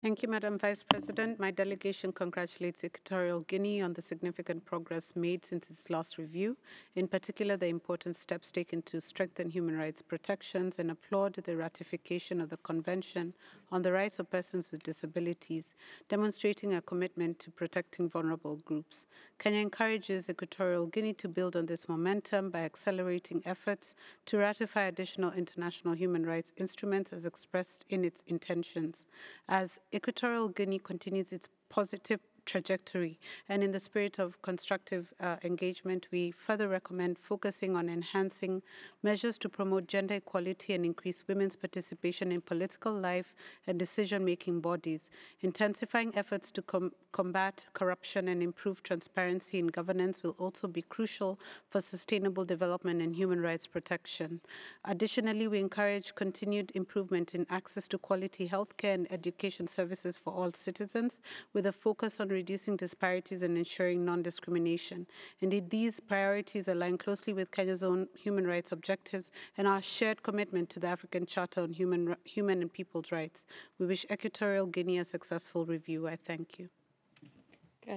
Thank you, Madam Vice President. My delegation congratulates Equatorial Guinea on the significant progress made since its last review, in particular the important steps taken to strengthen human rights protections, and applaud the ratification of the Convention on the Rights of Persons with Disabilities, demonstrating a commitment to protecting vulnerable groups. Kenya encourages Equatorial Guinea to build on this momentum by accelerating efforts to ratify additional international human rights instruments as expressed in its intentions. As Equatorial Guinea continues its positive trajectory, and in the spirit of constructive engagement, we further recommend focusing on enhancing measures to promote gender equality and increase women's participation in political life and decision-making bodies, intensifying efforts to combat corruption and improve transparency in governance will also be crucial for sustainable development and human rights protection. Additionally, we encourage continued improvement in access to quality healthcare and education services for all citizens, with a focus on reducing disparities and ensuring non-discrimination. Indeed, these priorities align closely with Kenya's own human rights objectives and our shared commitment to the African Charter on Human and People's Rights. We wish Equatorial Guinea a successful review. I thank you.